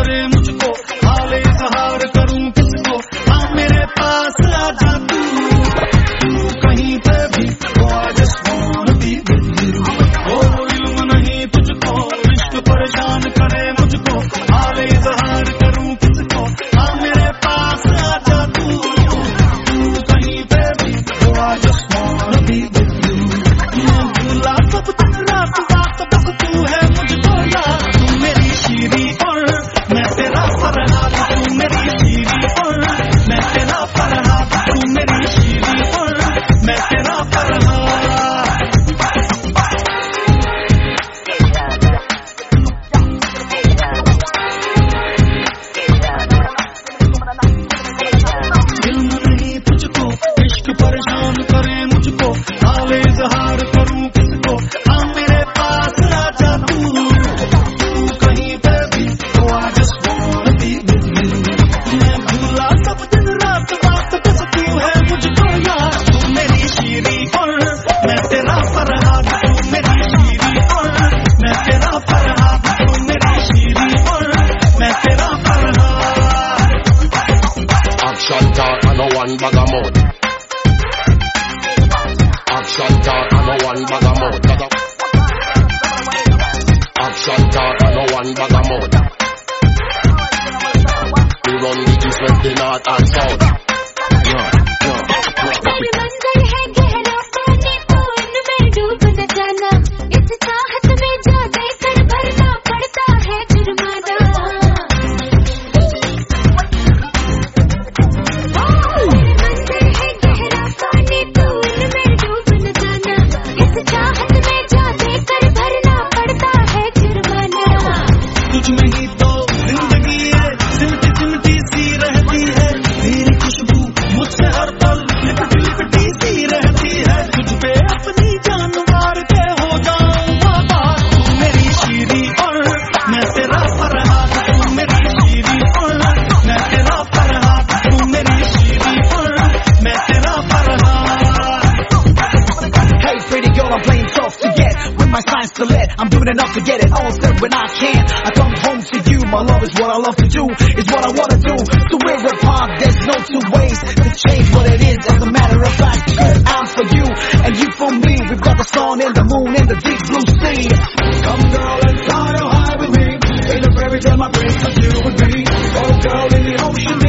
करे मुझको, हाल इजहार करूं किसको, हाँ मेरे पास आ जा तू कहीं पे भी, oh I just wanna be with you। ओ इल्म नहीं तुझको, इश्क परेशान करे मुझको, हाल इजहार करूं किसको, हाँ मेरे पास आ जा तू कहीं पे भी, oh I just wanna be with you। मैं भूला सब दिन रात बात बस तू है मुझको याद, तू मेरी शीरी और मैं तेरा फरहाद, तू मेरी शीरी और मैं तेरा फरहाद, तू मेरी शीरी और मैं तेरा फरहाद। इल्म नहीं तुझको, इश्क परेशान करे मुझको, हाल इजहार करूं किसको, हाँ मेरे पास आ जा तू कहीं पे भी, oh I just wanna be with you। मैं भूला सब दिन रात बात बस तू है मुझको याद, तू मेरी शीरी और मैं तेरा फरहाद, तू मेरी शीरी और मैं तेरा फरहाद, तू मेरी शीरी और मैं तेरा Farhad. Action talk and no one bag of mouth. Action talk and no one bag of mouth. Action talk and no one bag of mouth. We run the east, west, the north and south. मंजर है गहरा पानी तो इनमें डूब न जाना, इस चाहत में जा देकर भरना पड़ता है जुर्माना। मंजर है गहरा पानी तो इनमें डूब न जाना, इस चाहत में जा देकर भरना पड़ता है जुर्माना। तुझ में ही तो जिंदगी है, सिमटी सिमटी सी रहती है, तेरी खुशबू मुझसे हर पल लिपटी लिपटी सी रहती है, तुझ पे अपनी जान मार के हो जाऊं आबाद, तू मेरी शीरी और मैं तेरा फरहाद, तू मेरी शीरी और मैं तेरा फरहाद, तू मेरी शीरी और मैं तेरा Farhad. Hey pretty girl, I'm playing tough to get, with my signs to let, I'm doing enough to get it all said when I can, I come home to you, my love is what I love to do, is what I wanna do, so we're apart, there's no two ways to change what it is, as a matter of fact, I'm for you, and you for me, we've got the sun and the moon and the deep blue sea. Come girl and fly high with me, ain't a fairy tale my dreams of you would be, oh girl in the ocean